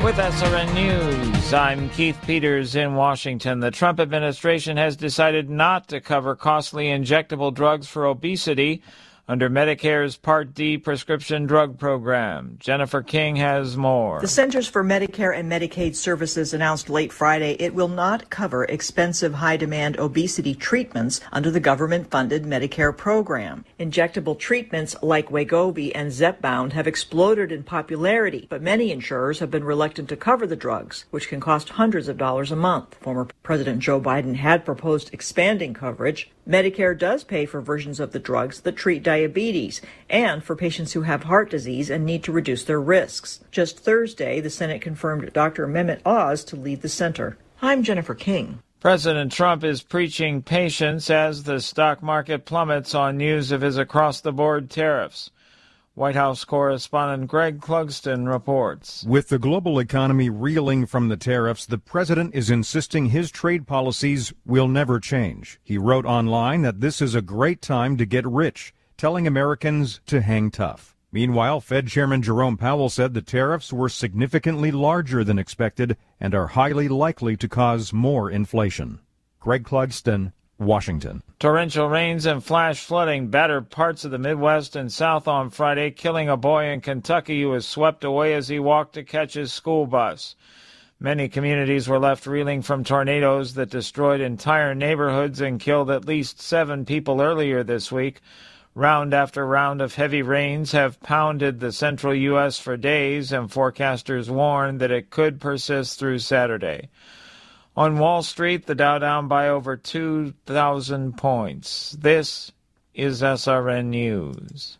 With SRN News, I'm Keith Peters in Washington. The Trump administration has decided not to cover costly injectable drugs for obesity under Medicare's Part D prescription drug program. Jennifer King has more. The Centers for Medicare and Medicaid Services announced late Friday it will not cover expensive high-demand obesity treatments under the government-funded Medicare program. Injectable treatments like Wegovy and Zepbound have exploded in popularity, but many insurers have been reluctant to cover the drugs, which can cost hundreds of dollars a month. Former President Joe Biden had proposed expanding coverage. Medicare does pay for versions of the drugs that treat diabetes and for patients who have heart disease and need to reduce their risks. Just Thursday, the Senate confirmed Dr. Mehmet Oz to lead the center. I'm Jennifer King. President Trump is preaching patience as the stock market plummets on news of his across-the-board tariffs. White House correspondent Greg Clugston reports. With the global economy reeling from the tariffs, the president is insisting his trade policies will never change. He wrote online that this is a great time to get rich, telling Americans to hang tough. Meanwhile, Fed Chairman Jerome Powell said the tariffs were significantly larger than expected and are highly likely to cause more inflation. Greg Clugston, Washington. Torrential rains and flash flooding battered parts of the Midwest and South on Friday, killing a boy in Kentucky who was swept away as he walked to catch his school bus. Many communities were left reeling from tornadoes that destroyed entire neighborhoods and killed at least 7 people earlier this week. Round after round of heavy rains have pounded the central U.S. for days, and forecasters warn that it could persist through Saturday. On Wall Street, the Dow down by over 2,000 points. This is SRN News.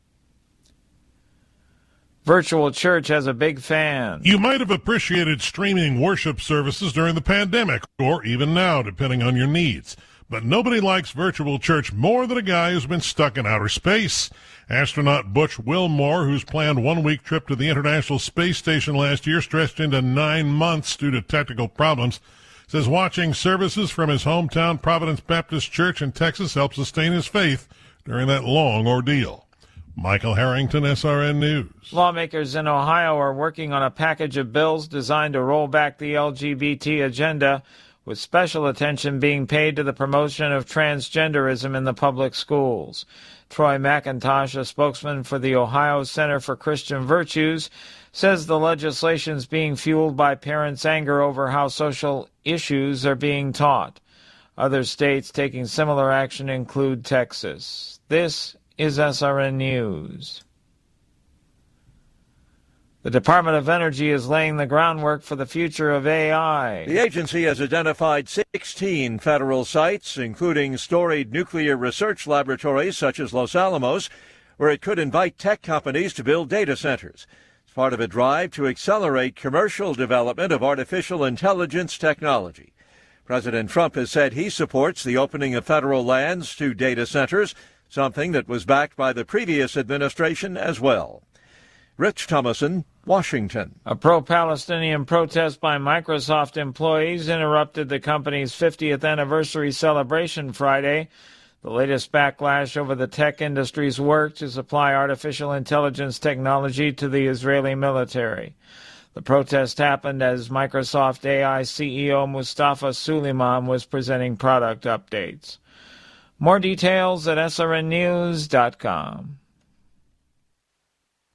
Virtual Church has a big fan. You might have appreciated streaming worship services during the pandemic, or even now, depending on your needs. But nobody likes Virtual Church more than a guy who's been stuck in outer space. Astronaut Butch Wilmore, whose planned one-week trip to the International Space Station last year stretched into 9 months due to technical problems, says watching services from his hometown Providence Baptist Church in Texas helped sustain his faith during that long ordeal. Michael Harrington, SRN News. Lawmakers in Ohio are working on a package of bills designed to roll back the LGBT agenda, with special attention being paid to the promotion of transgenderism in the public schools. Troy McIntosh, a spokesman for the Ohio Center for Christian Virtues, says the legislation is being fueled by parents' anger over how social issues are being taught. Other states taking similar action include Texas. This is SRN News. The Department of Energy is laying the groundwork for the future of AI. The agency has identified 16 federal sites, including storied nuclear research laboratories such as Los Alamos, where it could invite tech companies to build data centers. It's part of a drive to accelerate commercial development of artificial intelligence technology. President Trump has said he supports the opening of federal lands to data centers, something that was backed by the previous administration as well. Rich Thomason, Washington. A pro-Palestinian protest by Microsoft employees interrupted the company's 50th anniversary celebration Friday. The latest backlash over the tech industry's work to supply artificial intelligence technology to the Israeli military. The protest happened as Microsoft AI CEO Mustafa Suleyman was presenting product updates. More details at srnnews.com.